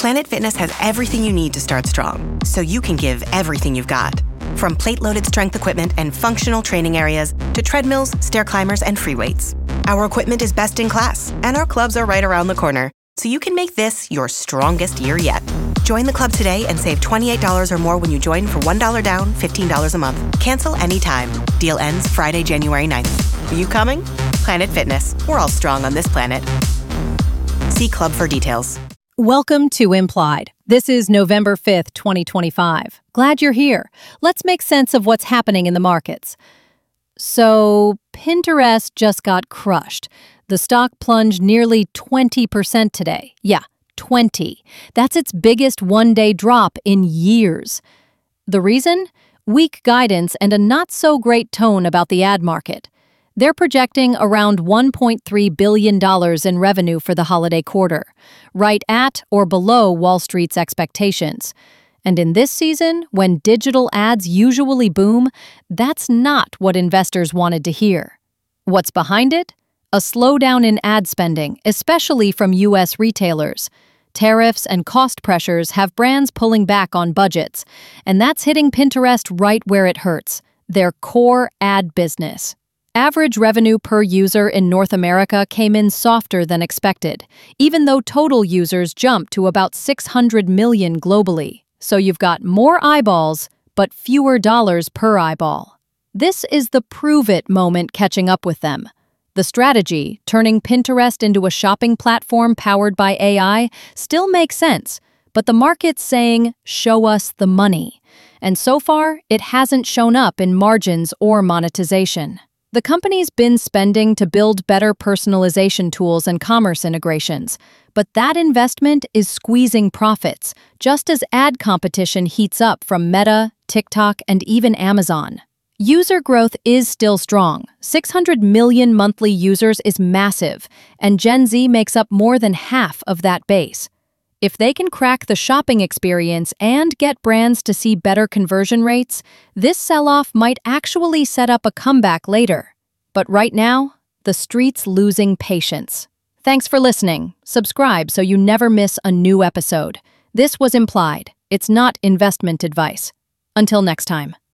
Planet Fitness has everything you need to start strong, so you can give everything you've got. From plate-loaded strength equipment and functional training areas to treadmills, stair climbers, and free weights. Our equipment is best in class, and our clubs are right around the corner, so you can make this your strongest year yet. Join the club today and save $28 or more when you join for $1 down, $15 a month. Cancel anytime. Deal ends Friday, January 9th. Are you coming? Planet Fitness. We're all strong on this planet. See club for details. Welcome to Implied. This is November 5th, 2025. Glad you're here. Let's make sense of what's happening in the markets. So, Pinterest just got crushed. The stock plunged nearly 20% today. Yeah, 20. That's its biggest one-day drop in years. The reason? Weak guidance and a not-so-great tone about the ad market. They're projecting around $1.3 billion in revenue for the holiday quarter, right at or below Wall Street's expectations. And in this season, when digital ads usually boom, that's not what investors wanted to hear. What's behind it? A slowdown in ad spending, especially from U.S. retailers. Tariffs and cost pressures have brands pulling back on budgets, and that's hitting Pinterest right where it hurts, their core ad business. Average revenue per user in North America came in softer than expected, even though total users jumped to about 600 million globally. So you've got more eyeballs, but fewer dollars per eyeball. This is the prove-it moment catching up with them. The strategy, turning Pinterest into a shopping platform powered by AI, still makes sense, but the market's saying, show us the money. And so far, it hasn't shown up in margins or monetization. The company's been spending to build better personalization tools and commerce integrations, but that investment is squeezing profits, just as ad competition heats up from Meta, TikTok, and even Amazon. User growth is still strong. 600 million monthly users is massive, and Gen Z makes up more than half of that base. If they can crack the shopping experience and get brands to see better conversion rates, this sell-off might actually set up a comeback later. But right now, the street's losing patience. Thanks for listening. Subscribe so you never miss a new episode. This was Implied. It's not investment advice. Until next time.